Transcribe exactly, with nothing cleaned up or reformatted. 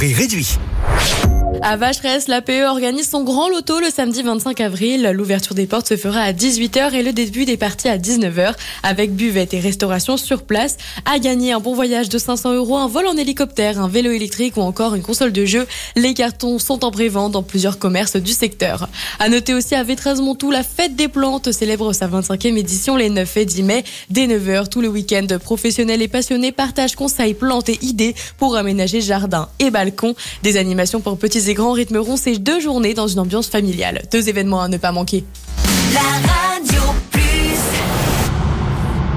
prix réduit. À Vacheresse, l'A P E organise son grand loto le samedi vingt-cinq avril. L'ouverture des portes se fera à dix-huit heures et le début des parties à dix-neuf heures avec buvette et restauration sur place. À gagner un bon voyage de cinq cents euros, un vol en hélicoptère, un vélo électrique ou encore une console de jeu. Les cartons sont en pré-vente dans plusieurs commerces du secteur. À noter aussi à Vétrez-Montoux, la fête des plantes célèbre sa vingt-cinquième édition les neuf et dix mai. Dès neuf heures, tout le week-end, professionnels et passionnés partagent conseils, plantes et idées pour aménager jardin et balcon. Des animations pour petits et grands rythmeront ces deux journées dans une ambiance familiale. Deux événements à ne pas manquer. La